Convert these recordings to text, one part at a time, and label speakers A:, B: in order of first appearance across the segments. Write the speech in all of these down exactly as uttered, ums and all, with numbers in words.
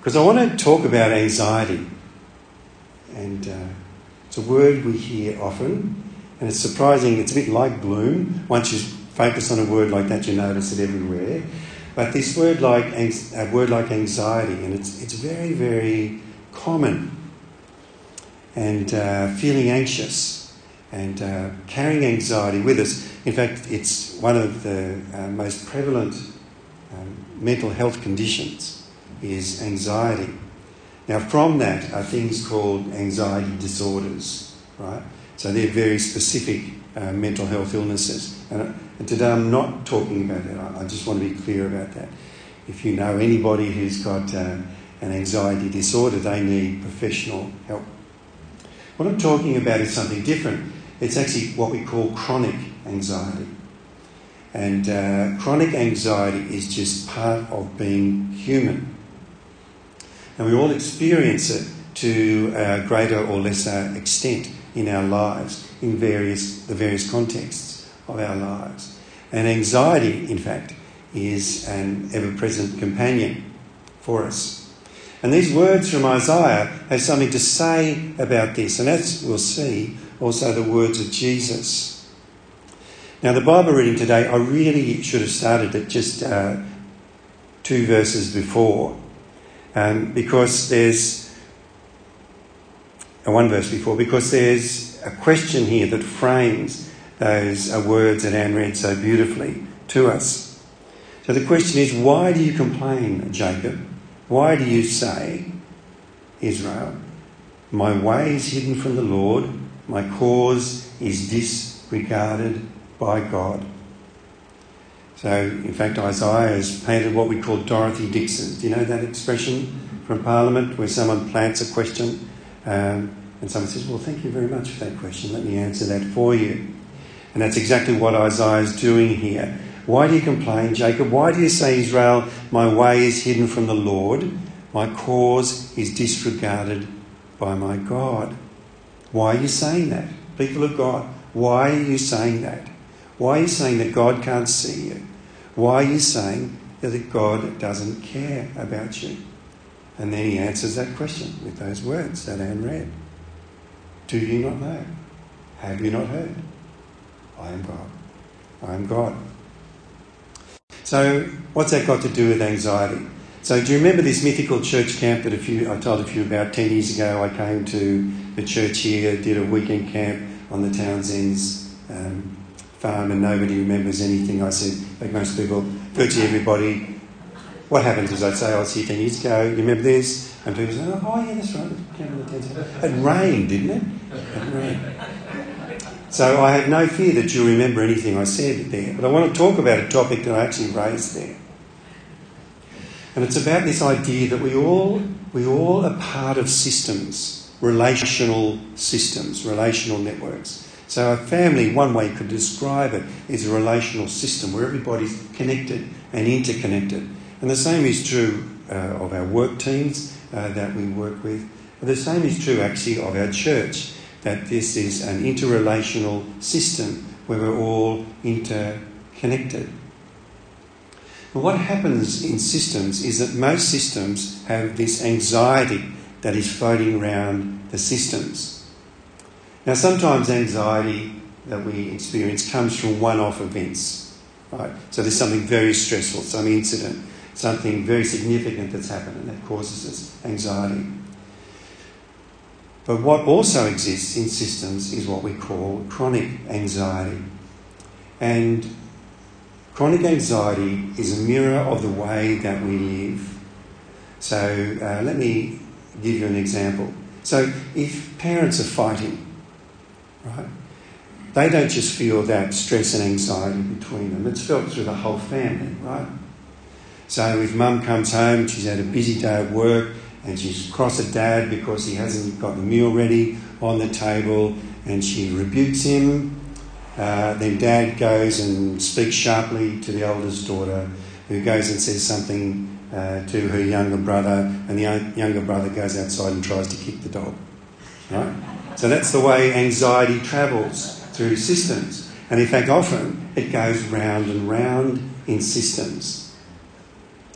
A: because I want to talk about anxiety. And uh, it's a word we hear often, and it's surprising. It's a bit like bloom. Once you focus on a word like that, you notice it everywhere. But this word, like a word like anxiety, and it's it's very, very common. And uh, feeling anxious and uh, carrying anxiety with us. In fact, it's one of the uh, most prevalent um, mental health conditions is anxiety. Now, from that are things called anxiety disorders, right? So they're very specific uh, mental health illnesses. And, uh, and today I'm not talking about that. I, I just want to be clear about that. If you know anybody who's got uh, an anxiety disorder, they need professional help. What I'm talking about is something different. It's actually what we call chronic anxiety. And uh, chronic anxiety is just part of being human. And we all experience it to a greater or lesser extent in our lives, in various the various contexts of our lives. And anxiety, in fact, is an ever-present companion for us. And these words from Isaiah have something to say about this. And as we'll see, also the words of Jesus. Now, the Bible reading today, I really should have started at just uh, two verses before. Um, because there's uh, one verse before, because there's a question here that frames those uh, words that Anne read so beautifully to us. So the question is, why do you complain, Jacob? Why do you say, Israel, my way is hidden from the Lord, my cause is disregarded by God? So, in fact, Isaiah has painted what we call Dorothy Dixon. Do you know that expression from Parliament where someone plants a question um, and someone says, well, thank you very much for that question. Let me answer that for you. And that's exactly what Isaiah is doing here. Why do you complain, Jacob? Why do you say, Israel, my way is hidden from the Lord, my cause is disregarded by my God? Why are you saying that? People of God, why are you saying that? Why are you saying that God can't see you? Why are you saying that God doesn't care about you? And then he answers that question with those words that Anne read. Do you not know? Have you not heard? I am God. I am God. So what's that got to do with anxiety? So do you remember this mythical church camp that a few I told a few about ten years ago? I came to the church here, did a weekend camp on the Townsend's um, farm, and nobody remembers anything I said. Like most people, virtually everybody. What happens is I'd say, I was here ten years ago, you remember this? And people say, oh yeah, that's right, camp on the Townsend. It rained, didn't it? It rained. So I have no fear that you'll remember anything I said there. But I want to talk about a topic that I actually raised there. And it's about this idea that we all we all are part of systems, relational systems, relational networks. So a family, one way you could describe it, is a relational system where everybody's connected and interconnected. And the same is true uh, of our work teams uh, that we work with. And the same is true actually of our church, that this is an interrelational system where we're all interconnected. But what happens in systems is that most systems have this anxiety that is floating around the systems. Now, sometimes anxiety that we experience comes from one-off events, right? So there's something very stressful, some incident, something very significant that's happened, and that causes us anxiety. But what also exists in systems is what we call chronic anxiety. And chronic anxiety is a mirror of the way that we live. So uh, let me give you an example. So if parents are fighting, right, they don't just feel that stress and anxiety between them. It's felt through the whole family, right? So if mum comes home and she's had a busy day at work and she's cross at dad because he hasn't got the meal ready on the table and she rebukes him, uh, then dad goes and speaks sharply to the oldest daughter, who goes and says something uh, to her younger brother, and the young, younger brother goes outside and tries to kick the dog, right? So that's the way anxiety travels through systems. And in fact, often it goes round and round in systems.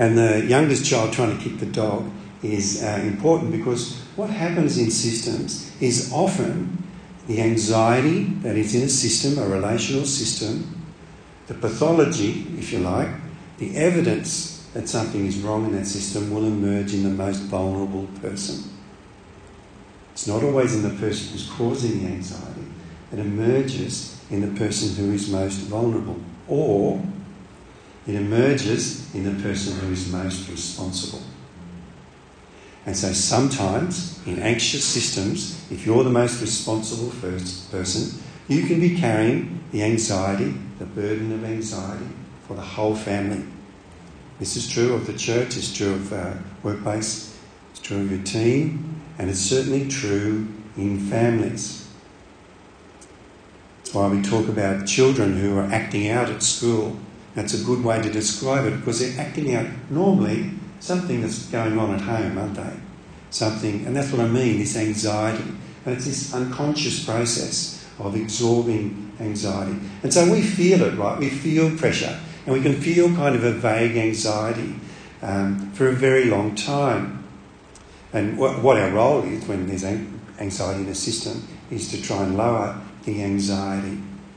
A: And the youngest child trying to kick the dog is uh, important, because what happens in systems is often the anxiety that is in a system, a relational system, the pathology, if you like, the evidence that something is wrong in that system will emerge in the most vulnerable person. It's not always in the person who's causing the anxiety. It emerges in the person who is most vulnerable, or it emerges in the person who is most responsible. And so sometimes in anxious systems, if you're the most responsible first person, you can be carrying the anxiety, the burden of anxiety for the whole family. This is true of the church, it's true of uh, workplace, it's true of your team, and it's certainly true in families. That's why we talk about children who are acting out at school. That's a good way to describe it, because they're acting out normally something that's going on at home, aren't they? Something, and that's what I mean, this anxiety. And it's this unconscious process of absorbing anxiety. And so we feel it, right? We feel pressure. And we can feel kind of a vague anxiety um, for a very long time. And what, what our role is when there's anxiety in the system is to try and lower the anxiety.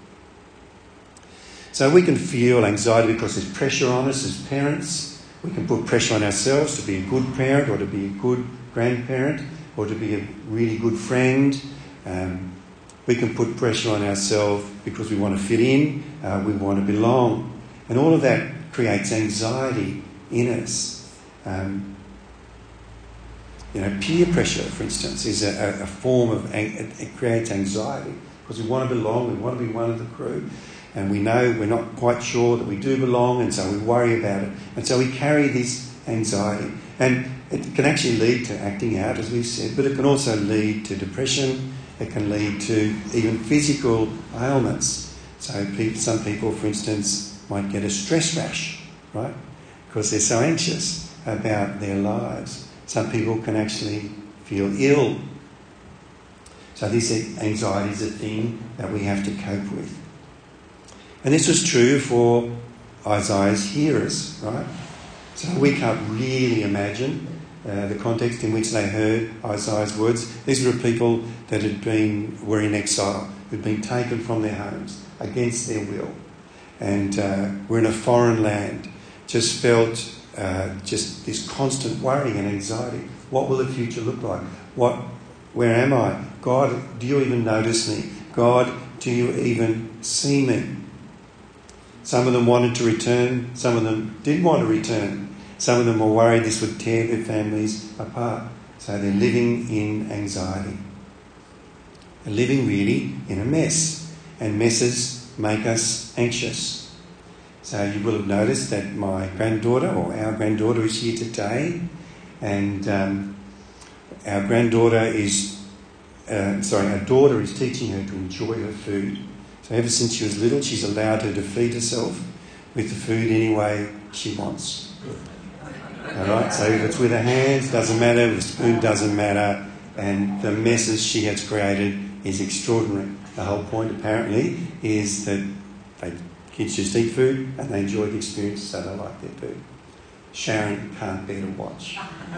A: So we can feel anxiety because there's pressure on us as parents. We can put pressure on ourselves to be a good parent, or to be a good grandparent, or to be a really good friend. Um, we can put pressure on ourselves because we want to fit in, uh, we want to belong. And all of that creates anxiety in us. Um, you know, peer pressure, for instance, is a, a form of, it, it creates anxiety because we want to belong, we want to be one of the crew. And we know we're not quite sure that we do belong, and so we worry about it. And so we carry this anxiety. And it can actually lead to acting out, as we've said, but it can also lead to depression. It can lead to even physical ailments. So people, some people, for instance, might get a stress rash, right? Because they're so anxious about their lives. Some people can actually feel ill. So this anxiety is a thing that we have to cope with. And this was true for Isaiah's hearers, right? So we can't really imagine uh, the context in which they heard Isaiah's words. These were people that had been were in exile, who'd been taken from their homes against their will, and uh, were in a foreign land. Just felt uh, just this constant worry and anxiety. What will the future look like? What? Where am I? God, do you even notice me? God, do you even see me? Some of them wanted to return, some of them didn't want to return. Some of them were worried this would tear their families apart. So they're living in anxiety. They're living really in a mess. And messes make us anxious. So you will have noticed that my granddaughter, or our granddaughter, is here today. And um, our granddaughter is, uh, sorry, our daughter is teaching her to enjoy her food. So ever since she was little, she's allowed her to feed herself with the food any way she wants. All right, so if it's with her hands, doesn't matter, with a spoon, doesn't matter, and the messes she has created is extraordinary. The whole point, apparently, is that they, kids just eat food and they enjoy the experience, so they like their food. Sharon can't bear to watch.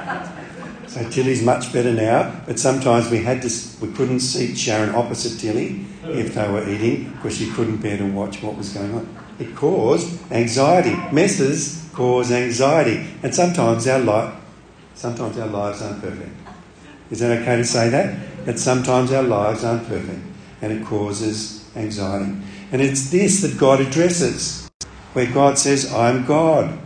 A: So Tilly's much better now, but sometimes we had to, we couldn't seat Sharon opposite Tilly if they were eating because she couldn't bear to watch what was going on. It caused anxiety. Messes cause anxiety, and sometimes our life, sometimes our lives aren't perfect. Is that okay to say that? That sometimes our lives aren't perfect, and it causes anxiety. And it's this that God addresses, where God says, "I'm God."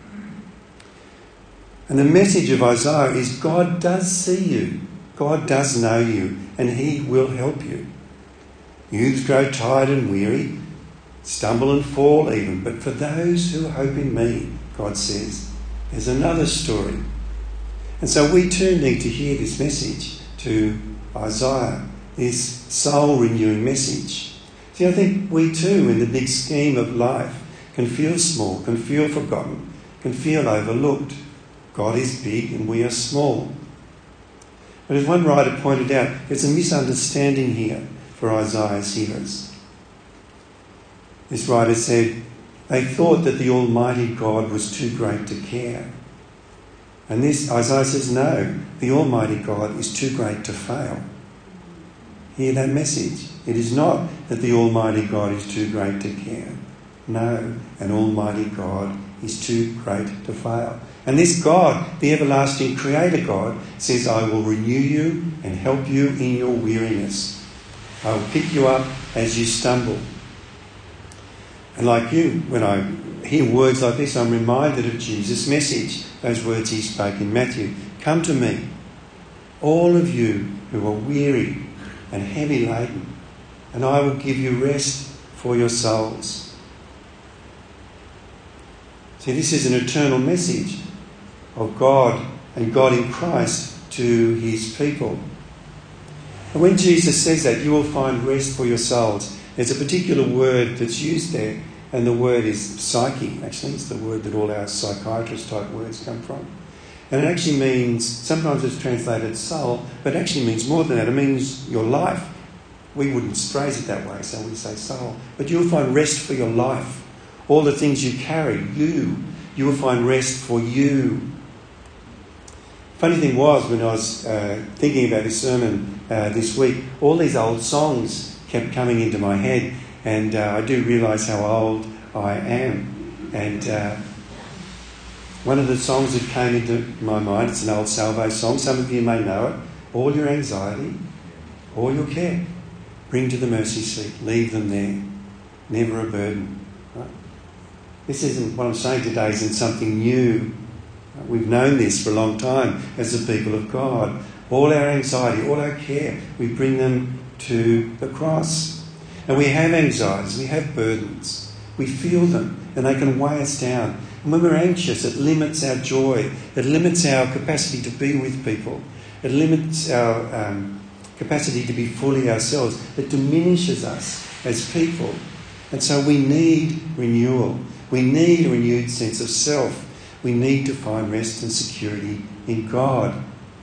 A: And the message of Isaiah is God does see you. God does know you, and he will help you. Youths grow tired and weary, stumble and fall even. But for those who hope in me, God says, there's another story. And so we too need to hear this message to Isaiah, this soul-renewing message. See, I think we too, in the big scheme of life, can feel small, can feel forgotten, can feel overlooked. God is big and we are small. But as one writer pointed out, there's a misunderstanding here for Isaiah's hearers. This writer said, They thought that the Almighty God was too great to care. And this, Isaiah says, no, the Almighty God is too great to fail. Hear that message. It is not that the Almighty God is too great to care. No, an Almighty God is too great to fail. And this God, the everlasting Creator God, says, I will renew you and help you in your weariness. I will pick you up as you stumble. And like you, when I hear words like this, I'm reminded of Jesus' message, those words he spoke in Matthew. Come to me, all of you who are weary and heavy laden, and I will give you rest for your souls. See, this is an eternal message of God and God in Christ to his people. And when Jesus says that, you will find rest for your souls, there's a particular word that's used there, and the word is psyche. Actually, it's the word that all our psychiatrist type words come from. And it actually means, sometimes it's translated soul, but it actually means more than that. It means your life. We wouldn't phrase it that way, so we say soul. But you'll find rest for your life. All the things you carry, you, you will find rest for you. Funny thing was, when I was uh, thinking about this sermon uh, this week, all these old songs kept coming into my head, and uh, I do realise how old I am. And uh, one of the songs that came into my mind, it's an old Salvo song, some of you may know it. All your anxiety, all your care, bring to the mercy seat, leave them there, never a burden. Right? This isn't, what I'm saying today isn't something new. We've known this for a long time as the people of God. All our anxiety, all our care, we bring them to the cross. And we have anxieties, we have burdens. We feel them and they can weigh us down. And when we're anxious, it limits our joy. It limits our capacity to be with people. It limits our um, capacity to be fully ourselves. It diminishes us as people. And so we need renewal. We need a renewed sense of self. We need to find rest and security in God.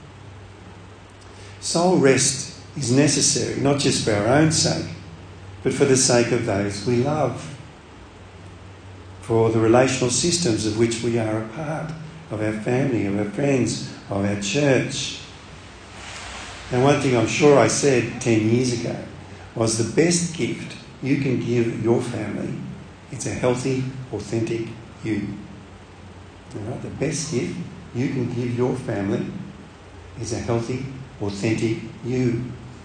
A: Soul rest is necessary, not just for our own sake, but for the sake of those we love, for the relational systems of which we are a part, of our family, of our friends, of our church. And one thing I'm sure I said ten years ago was the best gift you can give your family is a healthy, authentic you. All right? The best gift you can give your family is a healthy, authentic you.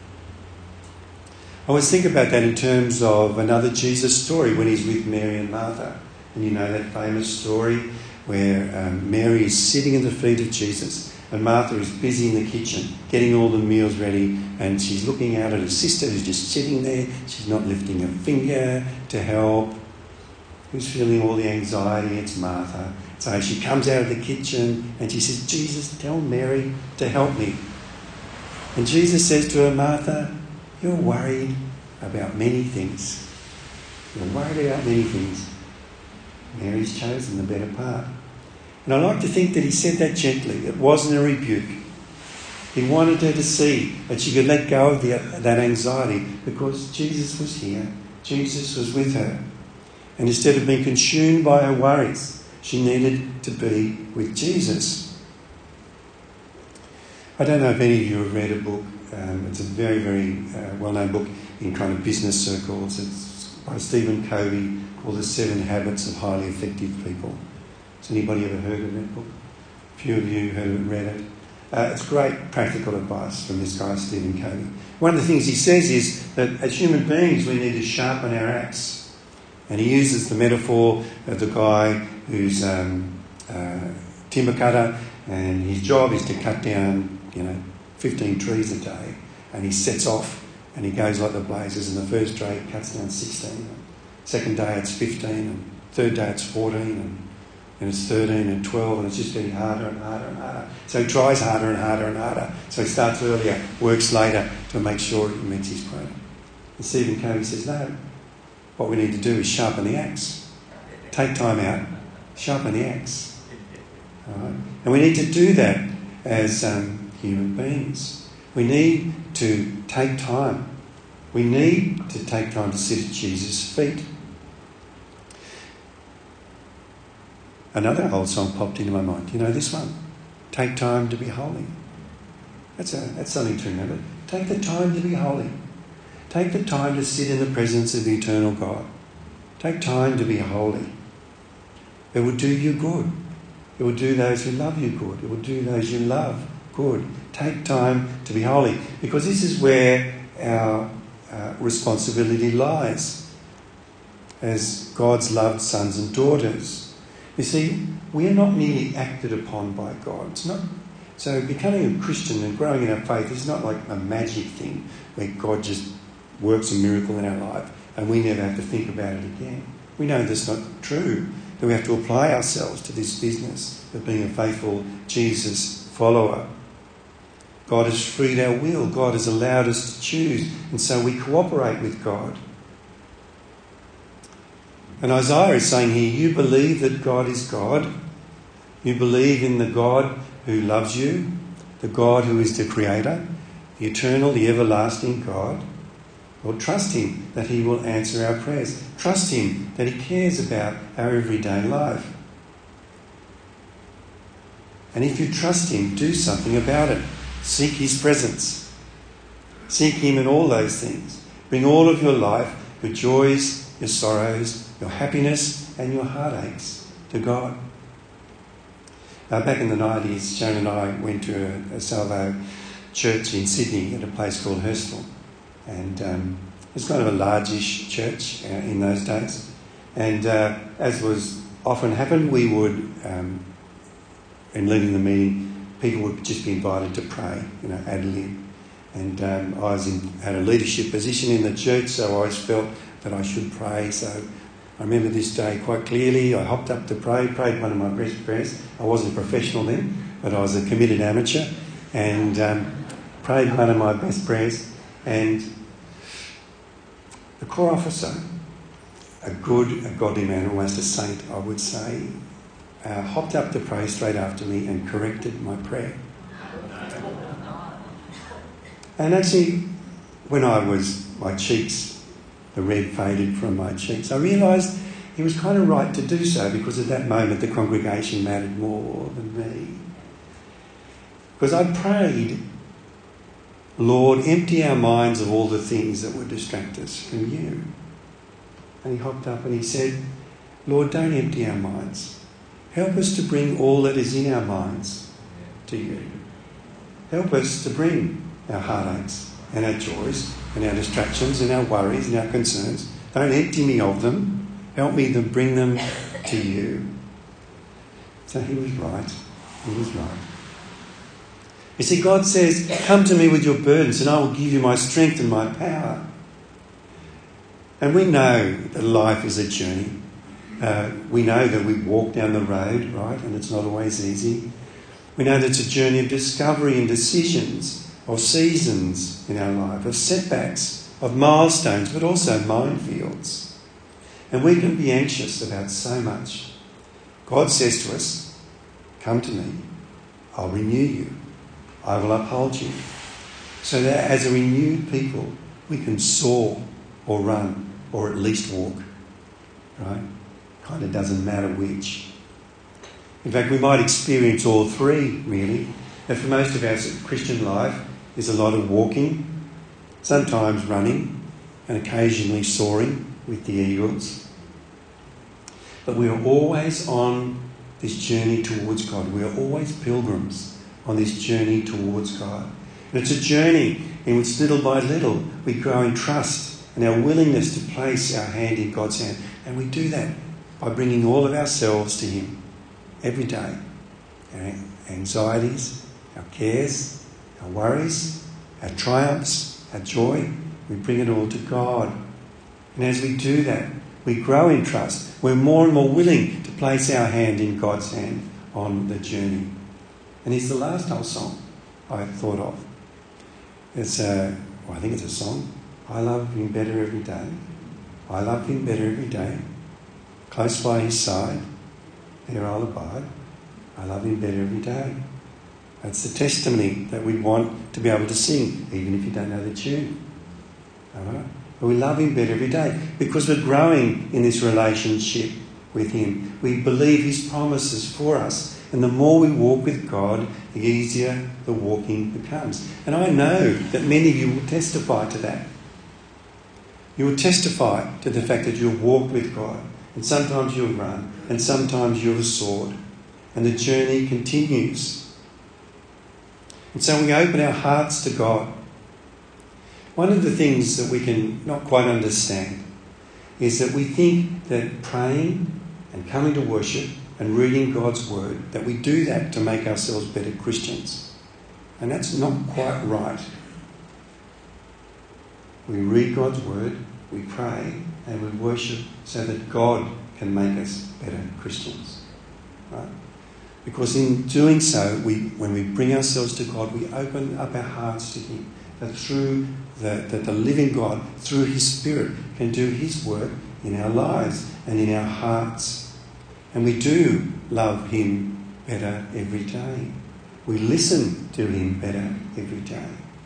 A: I always think about that in terms of another Jesus story when he's with Mary and Martha. And you know that famous story where um, Mary is sitting at the feet of Jesus and Martha is busy in the kitchen getting all the meals ready, and she's looking out at her sister who's just sitting there. She's not lifting a finger to help. Who's feeling all the anxiety? It's Martha. So she comes out of the kitchen and she says, Jesus, tell Mary to help me. And Jesus says to her, Martha, you're worried about many things. You're worried about many things. Mary's chosen the better part. And I like to think that he said that gently. It wasn't a rebuke. He wanted her to see that she could let go of the, that anxiety because Jesus was here. Jesus was with her. And instead of being consumed by her worries, she needed to be with Jesus. I don't know if any of you have read a book. Um, it's a very, very uh, well-known book in kind of business circles. It's by Stephen Covey, called The Seven Habits of Highly Effective People. Has anybody ever heard of that book? A few of you heard it, read it. Uh, it's great practical advice from this guy, Stephen Covey. One of the things he says is that as human beings, we need to sharpen our axe. And he uses the metaphor of the guy who's um, a timber cutter, and his job is to cut down, you know, fifteen trees a day. And he sets off and he goes like the blazes. And the first day he cuts down sixteen. Second day it's fifteen. And third day it's fourteen. And and it's thirteen and twelve, and it's just getting harder and harder and harder. So he tries harder and harder and harder. So he starts earlier, works later to make sure he meets his quota. And Stephen Covey says, no, what we need to do is sharpen the axe. Take time out, sharpen the axe. All right? And we need to do that as um, human beings. We need to take time. We need to take time to sit at Jesus' feet. another old song popped into my mind. You know this one? Take time to be holy. That's, a, that's something to remember. Take the time to be holy. Take the time to sit in the presence of the eternal God. Take time to be holy. It will do you good. It will do those who love you good. It will do those you love good. Take time to be holy, because this is where our uh, responsibility lies as God's loved sons and daughters. You see, we are not merely acted upon by God. It's not, so becoming a Christian and growing in our faith is not like a magic thing where God just works a miracle in our life and we never have to think about it again. We know that's not true, that we have to apply ourselves to this business of being a faithful Jesus follower. God has freed our will. God has allowed us to choose, and so we cooperate with God. And Isaiah is saying here, you believe that God is God. You believe in the God who loves you, the God who is the Creator, the eternal, the everlasting God. Well, trust him that he will answer our prayers. Trust him that he cares about our everyday life. And if you trust him, do something about it. Seek his presence. Seek him in all those things. Bring all of your life, your joys, your sorrows, your happiness and your heartaches to God. Uh, back in the nineties, Sharon and I went to a, a Salvo church in Sydney at a place called Hurstville. And um, it was kind of a largish church uh, in those days. And uh, as was often happened, we would, um, in leading the meeting, people would just be invited to pray, you know, ad lib. And um, I was in, had a leadership position in the church, so I always felt that I should pray. So I remember this day quite clearly. I hopped up to pray, prayed one of my best prayers. I wasn't a professional then, but I was a committed amateur, and um, prayed one of my best prayers. And the corps officer, a good, a godly man, almost a saint, I would say, uh, hopped up to pray straight after me and corrected my prayer. And actually, when I was, my cheeks, the red faded from my cheeks, I realised he was kind of right to do so, because at that moment the congregation mattered more than me. Because I prayed, Lord, empty our minds of all the things that would distract us from you. And he hopped up and he said, Lord, don't empty our minds. Help us to bring all that is in our minds to you. Help us to bring our heartaches and our joys and our distractions and our worries and our concerns. Don't empty me of them. Help me to bring them to you. So he was right. He was right. You see, God says, come to me with your burdens and I will give you my strength and my power. And we know that life is a journey. Uh, we know that we walk down the road, right, and it's not always easy. We know that it's a journey of discovery and decisions, of seasons in our life, of setbacks, of milestones, but also minefields. And we can be anxious about so much. God says to us, come to me, I'll renew you. I will uphold you. So that as a renewed people, we can soar or run or at least walk. Right? Kind of doesn't matter which. In fact, we might experience all three, really. And for most of our Christian life, there's a lot of walking, sometimes running, and occasionally soaring with the eagles. But we are always on this journey towards God. We are always pilgrims on this journey towards God. And it's a journey in which little by little we grow in trust and our willingness to place our hand in God's hand. And we do that by bringing all of ourselves to him every day. Our anxieties, our cares, our worries, our triumphs, our joy, we bring it all to God. And as we do that, we grow in trust. We're more and more willing to place our hand in God's hand on the journey. And it's the last old song I thought of. It's a, well, I think it's a song. I love him better every day. I love him better every day. Close by his side, there I'll abide. I love him better every day. That's the testimony that we want to be able to sing, even if you don't know the tune. All right? But we love him better every day because we're growing in this relationship with him. We believe his promises for us. And the more we walk with God, the easier the walking becomes. And I know that many of you will testify to that. You will testify to the fact that you'll walk with God. And sometimes you'll run. And sometimes you'll sword. And the journey continues. And so we open our hearts to God. One of the things that we can not quite understand is that we think that praying and coming to worship and reading God's word, that we do that to make ourselves better Christians. And that's not quite right. We read God's word, we pray, and we worship so that God can make us better Christians. Right? Because in doing so, we, when we bring ourselves to God, we open up our hearts to him. That through the, that the living God, through his Spirit, can do his work in our lives and in our hearts. And we do love him better every day. We listen to him better every day.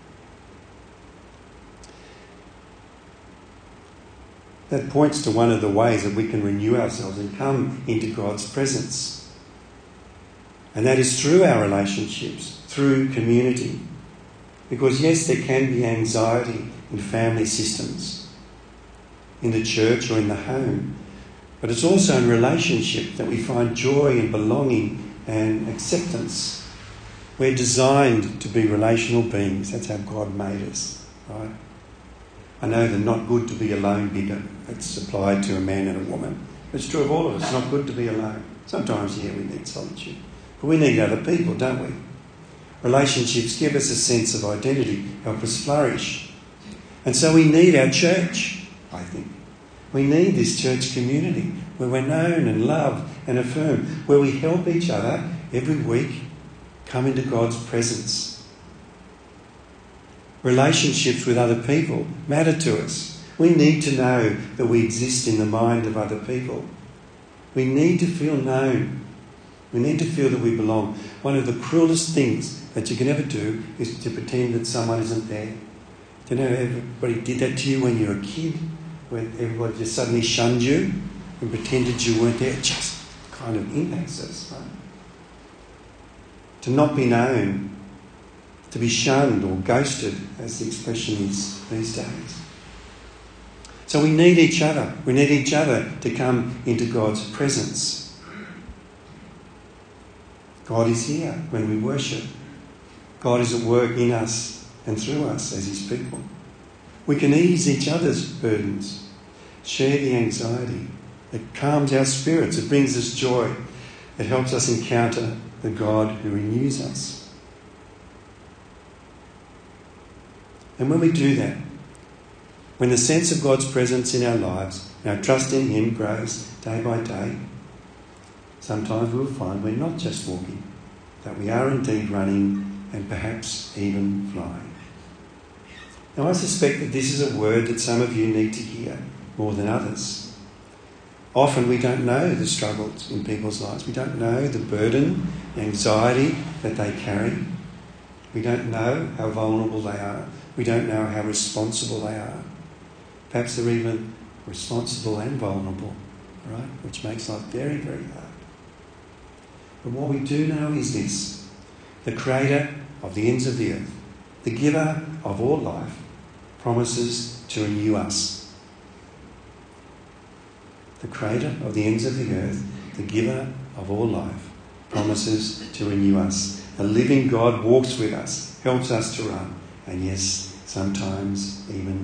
A: That points to one of the ways that we can renew ourselves and come into God's presence. And that is through our relationships, through community. Because yes, there can be anxiety in family systems, in the church or in the home. But it's also in relationship that we find joy and belonging and acceptance. We're designed to be relational beings. That's how God made us, right? I know they're not good to be alone bit. It's applied to a man and a woman. It's true of all of us. It's not good to be alone. Sometimes, yeah, we need solitude. But we need other people, don't we? Relationships give us a sense of identity, help us flourish. And so we need our church, I think. We need this church community where we're known and loved and affirmed, where we help each other every week come into God's presence. Relationships with other people matter to us. We need to know that we exist in the mind of other people. We need to feel known. We need to feel that we belong. One of the cruelest things that you can ever do is to pretend that someone isn't there. Do you know everybody did that to you when you were a kid? When everybody just suddenly shunned you and pretended you weren't there? It just kind of impacts us, right? To not be known, to be shunned or ghosted, as the expression is these days. So we need each other. We need each other to come into God's presence. God is here when we worship. God is at work in us and through us as his people. We can ease each other's burdens, share the anxiety. It calms our spirits. It brings us joy. It helps us encounter the God who renews us. And when we do that, when the sense of God's presence in our lives and our trust in him grows day by day, sometimes we'll find we're not just walking, that we are indeed running and perhaps even flying. Now I suspect that this is a word that some of you need to hear more than others. Often we don't know the struggles in people's lives. We don't know the burden, the anxiety that they carry. We don't know how vulnerable they are. We don't know how responsible they are. Perhaps they're even responsible and vulnerable, right? Which makes life very, very hard. But what we do know is this: the Creator of the ends of the earth, the giver of all life, promises to renew us. The Creator of the ends of the earth, the giver of all life, promises to renew us. The living God walks with us, helps us to run, and yes, sometimes even